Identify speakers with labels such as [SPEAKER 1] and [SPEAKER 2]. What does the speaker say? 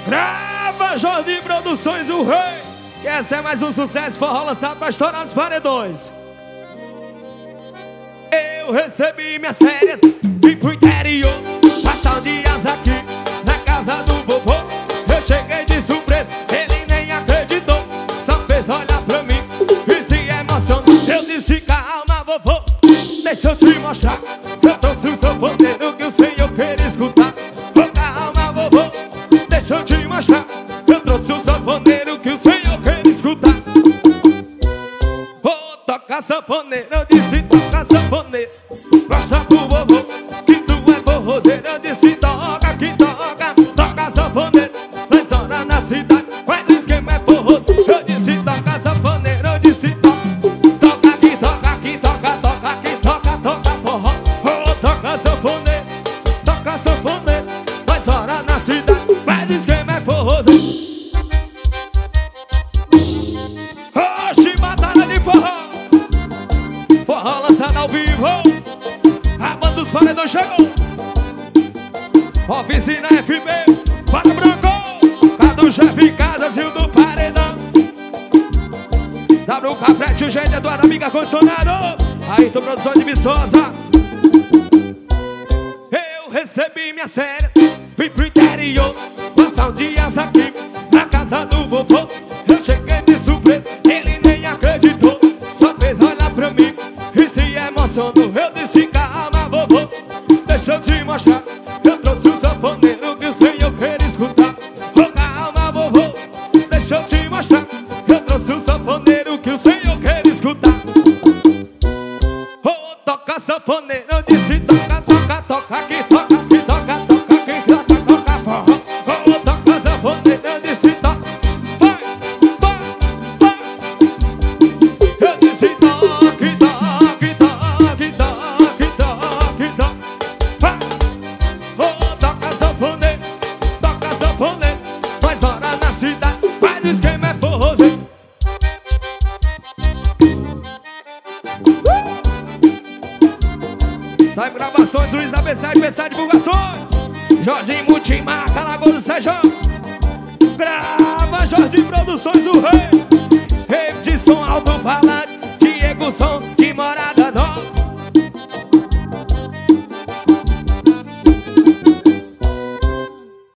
[SPEAKER 1] Grava Jordi Produções, o rei. E esse é mais um sucesso, forró lançado pra estourar nos paredões. Eu recebi minhas férias, vim pro interior, passar dias aqui na casa do vovô. Eu cheguei de surpresa, ele nem acreditou, só fez olhar pra mim e se emocionou. Eu disse, calma vovô, deixa eu te mostrar, eu trouxe o sanfoneiro que o senhor quer escutar. Oh, calma vovô, deixa eu te mostrar, eu trouxe o sanfoneiro que o senhor quer escutar. Oh, toca sanfoneiro, eu disse toca sanfoneiro, mostra pro vovô que tu é forrozeiro. Eu disse toca que toca, toca sanfoneiro, faz hora na cidade, faz o esquema é forrozeiro. Eu disse toca sanfoneiro, eu disse toca, toca que toca, que toca, toca que toca, toca forró. Oh, toca sanfoneiro, faz hora na cidade, faz o esquema é forrozeiro. Oxi, batalha de forró, forró lançado ao vivo. A banda dos paredões chegou. Oficina FB, para Branco, a do chefe Casas e o do paredão. WK Frete, o jeito Eduardo Amiga Condicionado. Aí tô produção de Viçosa. Eu recebi minha série, vim pro interior, passar dias aqui na casa do vovô. Eu cheguei de surpresa, ele nem acreditou, só fez olhar pra mim e se emocionou. Eu disse calma vovô, deixa eu te mostrar, eu trouxe o sanfoneiro que o senhor quer escutar. Oh, calma vovô, deixa eu te mostrar, eu trouxe o sanfoneiro que o senhor quer escutar. Oh, toca sanfoneiro, eu disse toca, toca, toca que toca, que toca, toca que toca, toca forró. Oh, toca sanfoneiro, eu disse toca, vai, vai, vai. Eu disse toque, toque, toque, toque, toque, toque, vai. Oh, toca sanfoneiro, faz hora na cidade, faz o esquema é forrozeiro. Sai gravações, Luiz da B7, B7 Divulgações, Jorginho Multimarca, Lagoa do Sejão. Grava Jordi Produções, o rei.